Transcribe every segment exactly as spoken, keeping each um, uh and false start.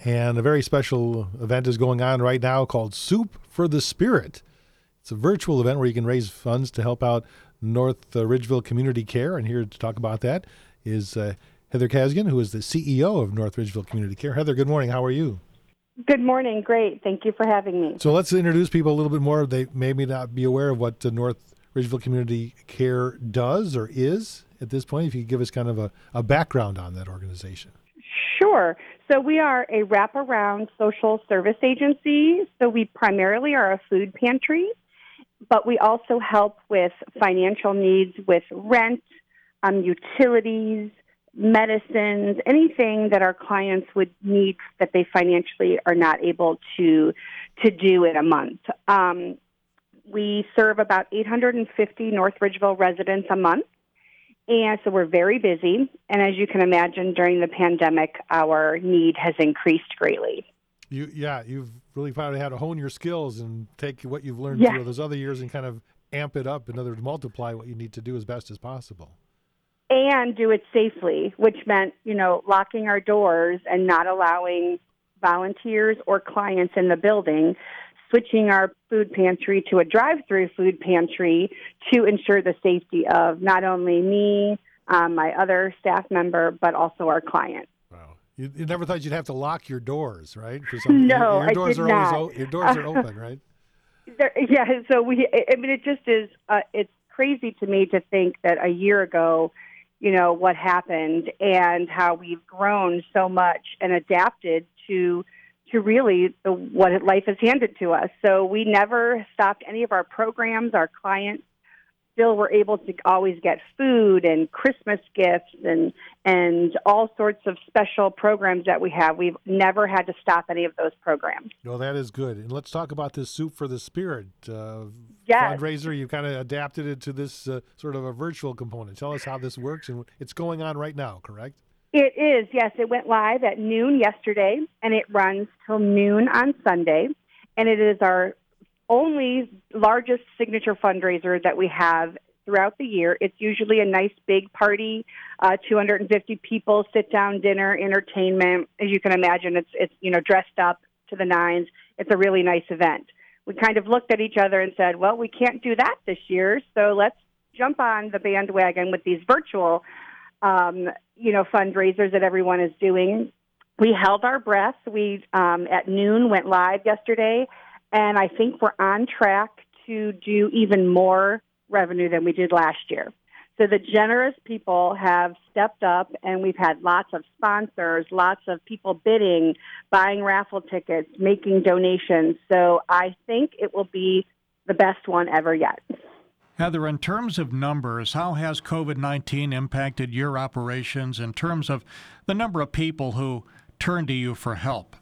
And a very special event is going on right now called Soup for the Spirit. It's a virtual event where you can raise funds to help out North uh, Ridgeville Community Care. And here to talk about that is uh, Heather Kazgan, who is the C E O of North Ridgeville Community Care. Heather, good morning. How are you? Good morning. Great. Thank you for having me. So let's introduce people a little bit more. They may not be aware of what uh, North Ridgeville Community Care does or is at this point. If you could give us kind of a, a background on that organization. Sure. So we are a wraparound social service agency. So we primarily are a food pantry, but we also help with financial needs with rent, um, utilities, medicines, anything that our clients would need that they financially are not able to to do in a month. Um, we serve about eight hundred fifty North Ridgeville residents a month. And so we're very busy. And as you can imagine, during the pandemic, our need has increased greatly. You, yeah, you've really probably had to hone your skills and take what you've learned Yeah. through those other years and kind of amp it up. In other words, multiply what you need to do as best as possible. And do it safely, which meant, you know, locking our doors and not allowing volunteers or clients in the building, switching our food pantry to a drive-through food pantry to ensure the safety of not only me, um, my other staff member, but also our client. Wow. You, you never thought you'd have to lock your doors, right? For some, No, your, your I doors did are not. always o- your doors are open, right? There, yeah, so we, I mean, it just is, uh, it's crazy to me to think that a year ago, you know, what happened and how we've grown so much and adapted to to really the, what life has handed to us. So we never stopped any of our programs. Our clients still were able to always get food and Christmas gifts and and all sorts of special programs that we have. We've never had to stop any of those programs. No, that is good. And let's talk about this Soup for the Spirit uh, Yes. fundraiser. You kind of adapted it to this uh, sort of a virtual component. Tell us how this works. And it's going on right now, correct? It is, yes. It went live at noon yesterday, and it runs till noon on Sunday. And it is our only largest signature fundraiser that we have throughout the year. It's usually a nice big party, uh, two hundred fifty people, sit-down dinner, entertainment. As you can imagine, it's, it's you know dressed up to the nines. It's a really nice event. We kind of looked at each other and said, well, we can't do that this year, so let's jump on the bandwagon with these virtual Um, you know, fundraisers that everyone is doing. We held our breath. We, um, at noon, went live yesterday, and I think we're on track to do even more revenue than we did last year. So the generous people have stepped up, and we've had lots of sponsors, lots of people bidding, buying raffle tickets, making donations. So I think it will be the best one ever yet. Heather, in terms of numbers, how has COVID nineteen impacted your operations in terms of the number of people who turn to you for help?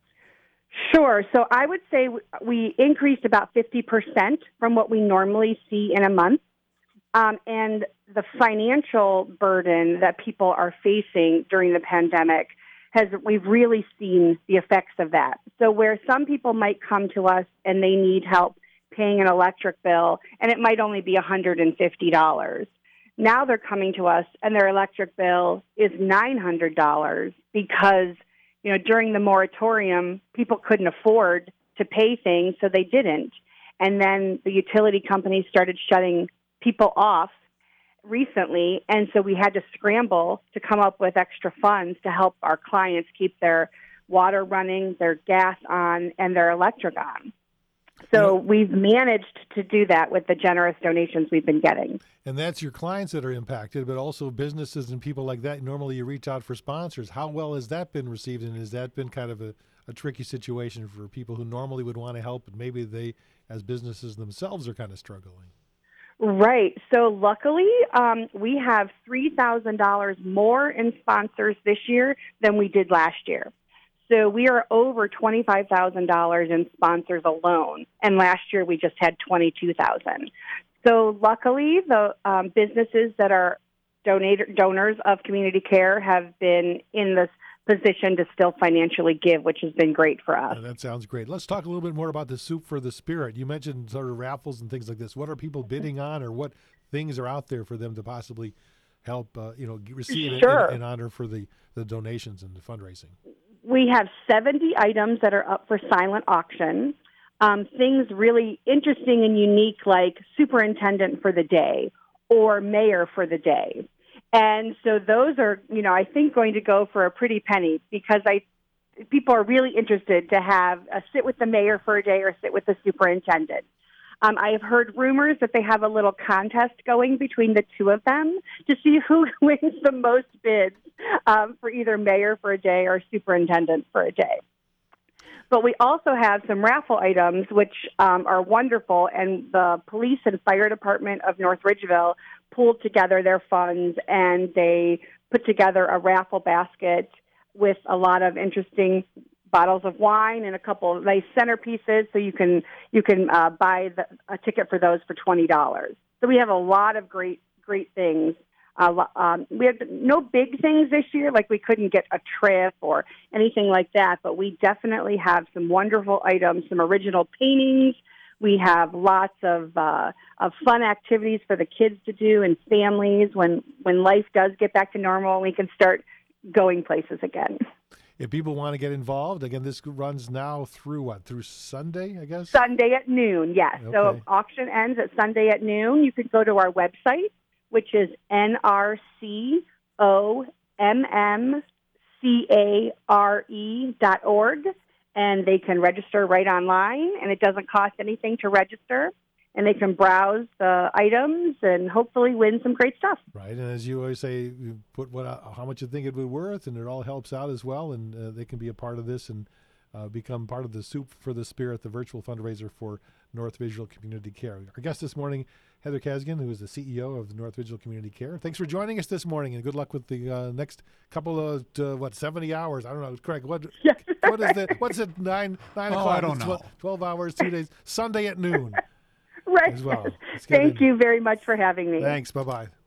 Sure. So I would say we increased about fifty percent from what we normally see in a month. Um, and the financial burden that people are facing during the pandemic has, we've really seen the effects of that. So where some people might come to us and they need help paying an electric bill, and it might only be one hundred fifty dollars. Now they're coming to us, and their electric bill is nine hundred dollars because, you know, during the moratorium, people couldn't afford to pay things, so they didn't. And then the utility companies started shutting people off recently, and so we had to scramble to come up with extra funds to help our clients keep their water running, their gas on, and their electric on. So we've managed to do that with the generous donations we've been getting. And that's your clients that are impacted, but also businesses and people like that. Normally you reach out for sponsors. How well has that been received, and has that been kind of a, a tricky situation for people who normally would want to help, but maybe they, as businesses themselves, are kind of struggling? Right. So luckily, um, we have three thousand dollars more in sponsors this year than we did last year. So we are over twenty-five thousand dollars in sponsors alone, and last year we just had twenty-two thousand dollars. So luckily, the um, businesses that are donator, donors of community care have been in this position to still financially give, which has been great for us. Yeah, that sounds great. Let's talk a little bit more about the Soup for the Spirit. You mentioned sort of raffles and things like this. What are people bidding on, or what things are out there for them to possibly help, uh, you know, receive Sure. in, in honor for the, the donations and the fundraising? we have seventy items that are up for silent auction. Um, things really interesting and unique like superintendent for the day or mayor for the day. And so those are, you know, I think going to go for a pretty penny because I people are really interested to have a sit with the mayor for a day or sit with the superintendent. Um, I have heard rumors that they have a little contest going between the two of them to see who wins the most bids um, for either mayor for a day or superintendent for a day. But we also have some raffle items, which um, are wonderful, and the police and fire department of North Ridgeville pooled together their funds, and they put together a raffle basket with a lot of interesting bottles of wine and a couple of nice centerpieces, so you can you can uh, buy the, a ticket for those for twenty dollars. So we have a lot of great great things. Uh, um, we had no big things this year, like we couldn't get a trip or anything like that, but we definitely have some wonderful items, some original paintings. We have lots of uh, of fun activities for the kids to do and families when, when life does get back to normal and we can start going places again. If people want to get involved, again, this runs now through what? Through Sunday, I guess? Sunday at noon, yes. Okay. So auction ends at Sunday at noon. You can go to our website, which is N R C O M M C A R E dot org, and they can register right online, and it doesn't cost anything to register, and they can browse the items and hopefully win some great stuff. Right, and as you always say, you put what uh, how much you think it would be worth, and it all helps out as well, and uh, they can be a part of this and uh, become part of the Soup for the Spirit, the virtual fundraiser for North Ridgeville Community Care. Our guest this morning, Heather Kasgan, who is the C E O of the North Ridgeville Community Care. Thanks for joining us this morning, and good luck with the uh, next couple of uh, what seventy hours. I don't know, Craig. What Yes. what is the what's it nine nine Oh, o'clock? I don't It's know. tw- Twelve hours, two days, Sunday at noon Right. as well. Let's get Thank in. you very much for having me. Thanks. Bye bye.